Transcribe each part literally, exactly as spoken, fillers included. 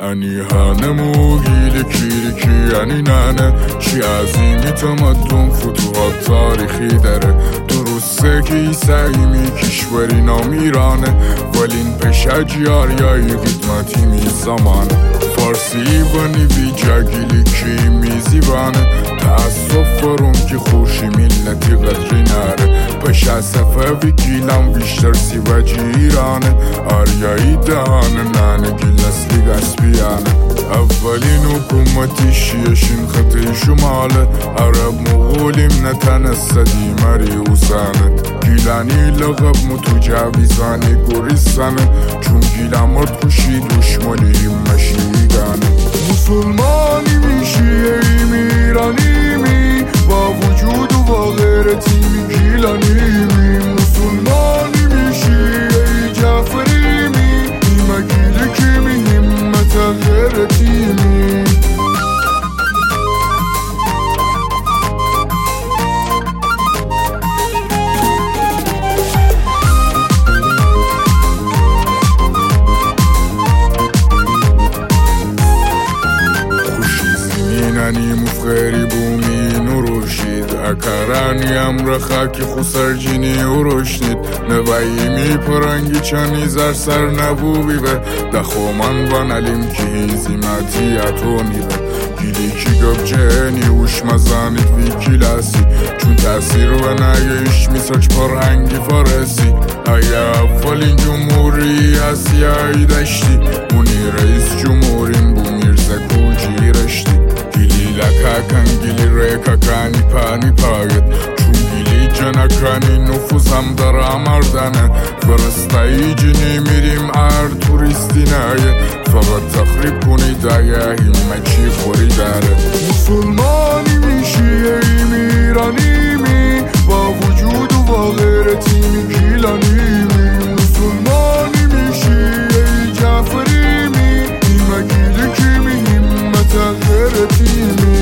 Ani hanemu gili kiri ki ani nane چی عظیمی تمدن فتوحات تاریخی داره درسته که ایسایمی کشوری نام ایرانه ولی این پشجیاریایی قدمتی می زمانه فارسی بانی بی جاگیلی کی میزیبانه تأصف فرم که خوشی ملتی قدری نره پشه صفوی گیلم بیشتر سیوجی ایرانه آریایی دهانه نانه گیل نسلی گسبیانه اولین حکومتی شیشین خطی شماله عرب مغولیم نتنسدی مری اوسانت گیلانی لغب متجاویزانی گوریستانه چون گیلم مرد خوشی دشمنیم مشیگانه مسلمانی می شیعی می ایرانی می با وجود و با غیرتی می گیلانی می مسلمانی می شیعی جعفری می ایمه گیلی که می همت غیرتی می مفخری بومی نروشید اکرانی امر خاکی خسرجینی اروشنید نوایی می پرنگی چانی زر سر نبوبی به دخومن بانالیم که هیزیمتی اتونی به گیلی کی گب جهنی اوش مزانید وی کلاسی چون تاثیر و نایش میساچ پرهنگی فارسی ایا اولین جمهوری آسیایی داشتی اونی رئیس جمهوریم بو میرزا کوجی رشتی لکاکن گیلی ریکاکانی پانی پاید چون گیلی جنکانی نفوزم در آمردنه فرستایی جنی میریم ار توریستی نایه فقط تخریب کنی دایه همه چی خوری داره مسلمانی می شیعی می ایرانی می با وجود و با غیرتی می گیلانی می مسلمانی می شیعی جعفری می ایمه گیلی که می همت غیرتی می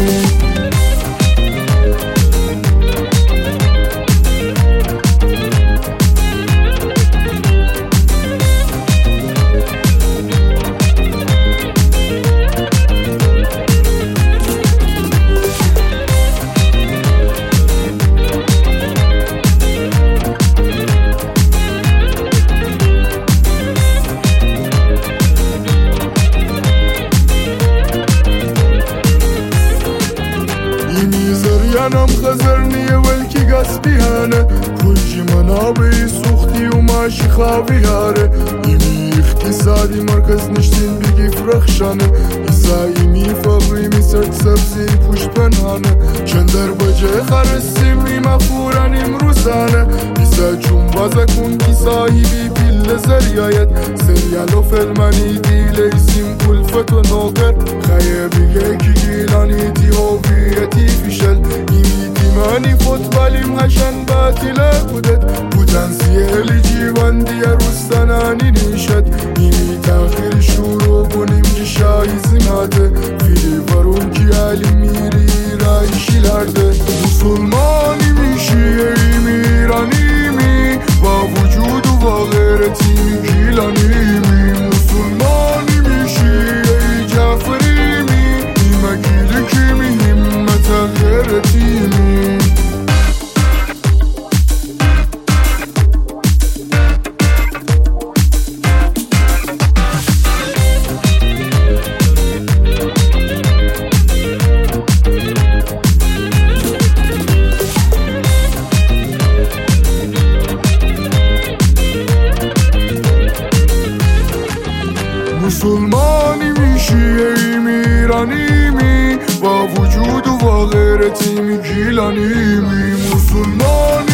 ینم خزرنیه ولکی گسبیانه کلجی منابعی سوختی و ماشی خوابیاره ایمی اقتصادی مرکز نشتین بگی فرخشانه ایسا ایمی فقری می سرد سبزی پوشت پنهانه چندر بجه خرسیم ایما فورن امروزانه ایسا چون بازا کن کی صاحبی پیل زریایت سریال و فلمانی دیل ایسیم کلفت و نوکر خیه بگه کی گیلانی تی هویتی فیشل مانی فوتبالیم هشن باطله بودد پوتانسیلی جیوان دیه رستنانی نیشد نیمی تاخیر شروع کنیم جشایی زناده فیلی ورون کی علی میری رایشیلرده مسلمانی می شیعی می ایرانی می با وجود و با غیرتی می گیلانی می مسلمانی می شیعی جعفری می ایمه گیلی که می همت غیرتی می مسلمانی می شیعی می ایرانی می با وجود و با غیرتی می گیلانی می مسلمانی